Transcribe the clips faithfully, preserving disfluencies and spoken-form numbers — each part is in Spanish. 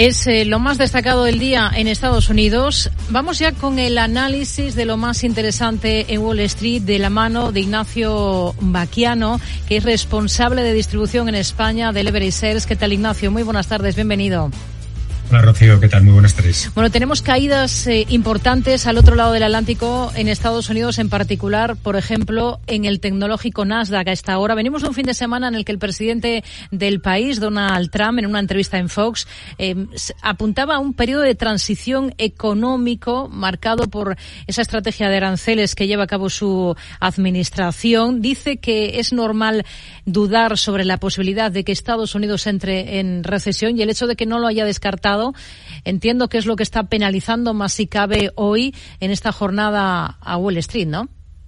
Es eh, lo más destacado del día en Estados Unidos. Vamos ya con el análisis de lo más interesante en Wall Street de la mano de Ignacio Baquiano, que es responsable de distribución en España de Leverage Shares. ¿Qué tal, Ignacio? Muy buenas tardes, bienvenido. Hola, Rocío, ¿qué tal? Muy buenas tardes. Bueno, tenemos caídas eh, importantes al otro lado del Atlántico, en Estados Unidos en particular, por ejemplo, en el tecnológico Nasdaq a esta hora. Venimos de un fin de semana en el que el presidente del país, Donald Trump, en una entrevista en Fox, eh, apuntaba a un periodo de transición económico marcado por esa estrategia de aranceles que lleva a cabo su administración. Dice que es normal dudar sobre la posibilidad de que Estados Unidos entre en recesión, y el hecho de que no lo haya descartado entiendo que es lo que está penalizando más si cabe hoy en esta jornada a Wall Street, ¿no?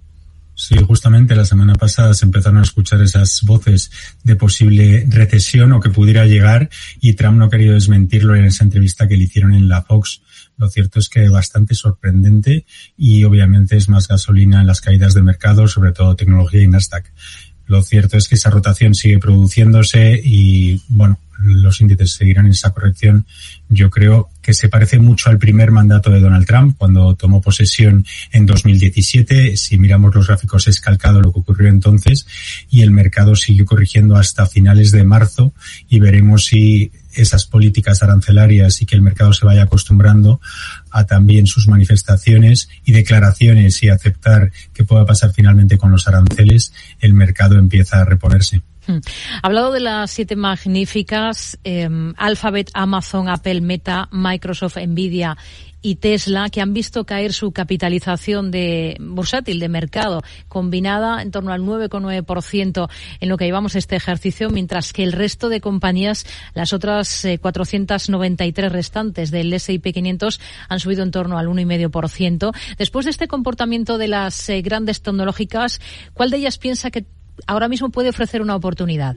Sí, justamente la semana pasada se empezaron a escuchar esas voces de posible recesión o que pudiera llegar, y Trump no ha querido desmentirlo en esa entrevista que le hicieron en la Fox. Lo cierto es que bastante sorprendente, y obviamente es más gasolina en las caídas de mercado, sobre todo tecnología y Nasdaq. Lo cierto es que esa rotación sigue produciéndose y, bueno, los índices seguirán en esa corrección. Yo creo que se parece mucho al primer mandato de Donald Trump cuando tomó posesión en dos mil diecisiete. Si miramos los gráficos es calcado lo que ocurrió entonces, y el mercado siguió corrigiendo hasta finales de marzo, y veremos si esas políticas arancelarias y que el mercado se vaya acostumbrando a también sus manifestaciones y declaraciones y aceptar que pueda pasar finalmente con los aranceles, el mercado empieza a reponerse. Hmm. Ha hablado de las siete magníficas, eh, Alphabet, Amazon, Apple, Meta, Microsoft, Nvidia y Tesla, que han visto caer su capitalización de bursátil de mercado combinada en torno al nueve coma nueve por ciento en lo que llevamos este ejercicio, mientras que el resto de compañías, las otras eh, cuatrocientas noventa y tres restantes del ese y pe quinientos, han subido en torno al uno coma cinco por ciento. Después de este comportamiento de las eh, grandes tecnológicas, ¿cuál de ellas piensa que ahora mismo puede ofrecer una oportunidad?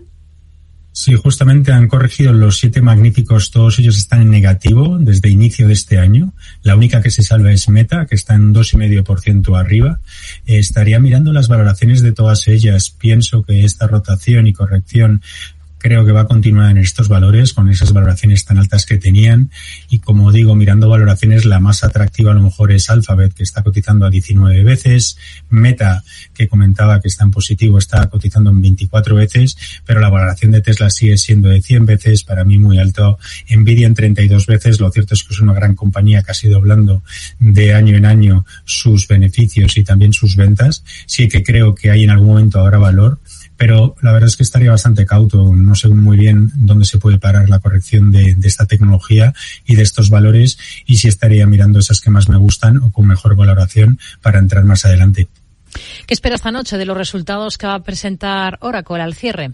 Sí, justamente han corregido los siete magníficos, todos ellos están en negativo desde inicio de este año. La única que se salva es Meta, que está en dos coma cinco por ciento arriba. Eh, estaría mirando las valoraciones de todas ellas. Pienso que esta rotación y corrección creo que va a continuar en estos valores, con esas valoraciones tan altas que tenían, y como digo, mirando valoraciones, la más atractiva a lo mejor es Alphabet, que está cotizando a diecinueve veces, Meta, que comentaba que está en positivo, está cotizando en veinticuatro veces, pero la valoración de Tesla sigue siendo de cien veces, para mí muy alto, Nvidia en treinta y dos veces. Lo cierto es que es una gran compañía que ha ido doblando de año en año sus beneficios y también sus ventas. Sí que creo que hay en algún momento ahora valor, pero la verdad es que estaría bastante cauto. No sé muy bien dónde se puede parar la corrección de, de esta tecnología y de estos valores, y si estaría mirando esas que más me gustan o con mejor valoración para entrar más adelante. ¿Qué espera esta noche de los resultados que va a presentar Oracle al cierre?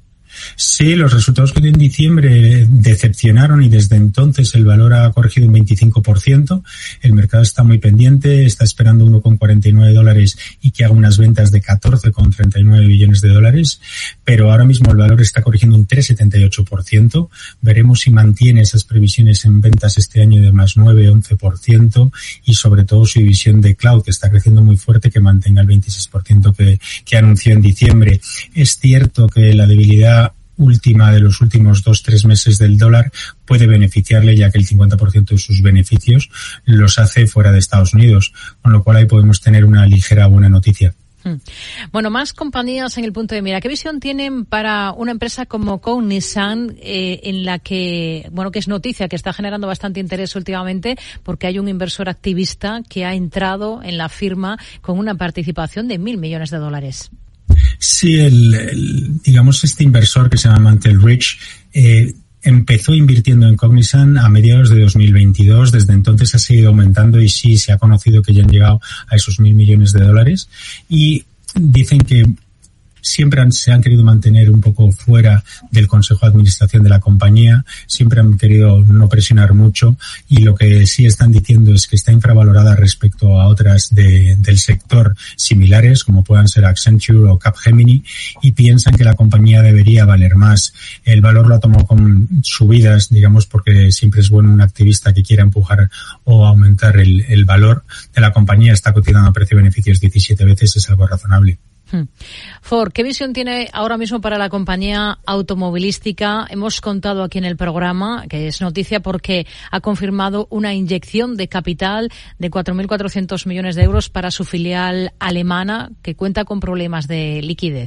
Sí, los resultados que dio en diciembre decepcionaron, y desde entonces el valor ha corregido un veinticinco por ciento. El mercado está muy pendiente, está esperando uno coma cuarenta y nueve dólares y que haga unas ventas de catorce coma treinta y nueve billones de dólares, pero ahora mismo el valor está corrigiendo un tres coma setenta y ocho por ciento. Veremos si mantiene esas previsiones en ventas este año de más nueve, once por ciento, y sobre todo su división de cloud, que está creciendo muy fuerte, que mantenga el veintiséis por ciento que, que anunció en diciembre. Es cierto que la debilidad última de los últimos dos, tres meses del dólar puede beneficiarle, ya que el cincuenta por ciento de sus beneficios los hace fuera de Estados Unidos, con lo cual ahí podemos tener una ligera buena noticia. Bueno, más compañías en el punto de mira. ¿Qué visión tienen para una empresa como Cognizant, eh, en la que, bueno, que es noticia, que está generando bastante interés últimamente, porque hay un inversor activista que ha entrado en la firma con una participación de mil millones de dólares? Sí, el, el, digamos, este inversor que se llama Mantle Ridge, eh, empezó invirtiendo en Cognizant a mediados de dos mil veintidós. Desde entonces ha seguido aumentando, y sí se ha conocido que ya han llegado a esos mil millones de dólares, y dicen que siempre han, se han querido mantener un poco fuera del Consejo de Administración de la compañía, siempre han querido no presionar mucho, y lo que sí están diciendo es que está infravalorada respecto a otras de, del sector similares, como puedan ser Accenture o Capgemini, y piensan que la compañía debería valer más. El valor lo ha tomado con subidas, digamos, porque siempre es bueno un activista que quiera empujar o aumentar el, el valor de la compañía. Está cotizando a precio de beneficios diecisiete veces, es algo razonable. Ford, ¿qué visión tiene ahora mismo para la compañía automovilística? Hemos contado aquí en el programa, que es noticia porque ha confirmado una inyección de capital de cuatro mil cuatrocientos millones de euros para su filial alemana, que cuenta con problemas de liquidez.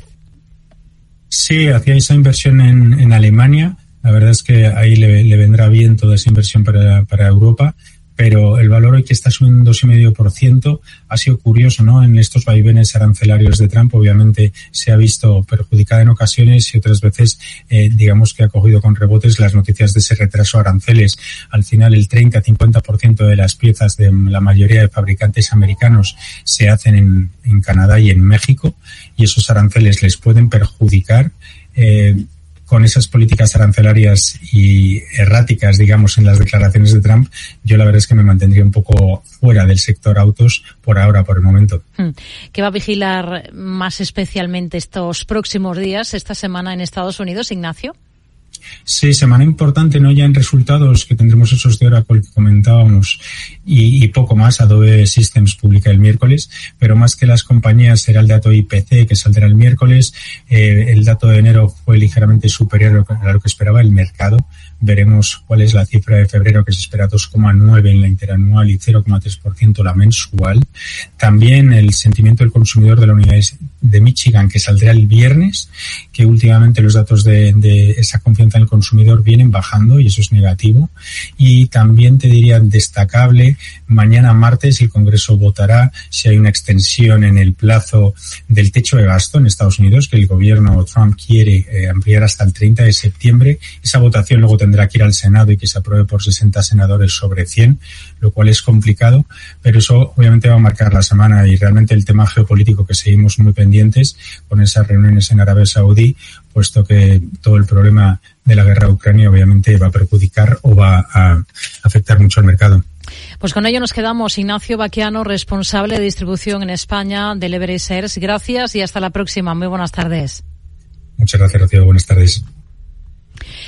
Sí, hacía esa inversión en, en Alemania. La verdad es que ahí le, le vendrá bien toda esa inversión para, para Europa. Pero el valor hoy que está subiendo un dos coma cinco por ciento ha sido curioso, ¿no? En estos vaivenes arancelarios de Trump, obviamente se ha visto perjudicada en ocasiones y otras veces, eh, digamos que ha cogido con rebotes las noticias de ese retraso aranceles. Al final, el treinta a cincuenta por ciento de las piezas de la mayoría de fabricantes americanos se hacen en, en Canadá y en México, y esos aranceles les pueden perjudicar. Eh, con esas políticas arancelarias y erráticas, digamos, en las declaraciones de Trump, yo la verdad es que me mantendría un poco fuera del sector autos por ahora, por el momento. ¿Qué va a vigilar más especialmente estos próximos días, esta semana en Estados Unidos, Ignacio? Sí, semana importante, ¿no? Ya en resultados, que tendremos esos de Oracle que comentábamos y, y poco más. Adobe Systems publica el miércoles, pero más que las compañías será el dato I P C que saldrá el miércoles. Eh, el dato de enero fue ligeramente superior a lo que esperaba el mercado. Veremos cuál es la cifra de febrero, que se espera dos coma nueve en la interanual y cero coma tres por ciento la mensual. También el sentimiento del consumidor de la Unidad de Michigan, que saldrá el viernes, que últimamente los datos de, de esa confianza en el consumidor vienen bajando y eso es negativo. Y también te diría destacable, mañana martes el Congreso votará si hay una extensión en el plazo del techo de gasto en Estados Unidos, que el gobierno Trump quiere eh, ampliar hasta el treinta de septiembre. Esa votación luego tendrá que ir al Senado y que se apruebe por sesenta senadores sobre cien, lo cual es complicado, pero eso obviamente va a marcar la semana. Y realmente el tema geopolítico, que seguimos muy pendientes con esas reuniones en Arabia Saudí, puesto que todo el problema de la guerra de Ucrania obviamente va a perjudicar o va a afectar mucho al mercado. Pues con ello nos quedamos. Ignacio Baquiano, responsable de distribución en España del Everest Shares. Gracias y hasta la próxima. Muy buenas tardes. Muchas gracias, Rocío. Buenas tardes.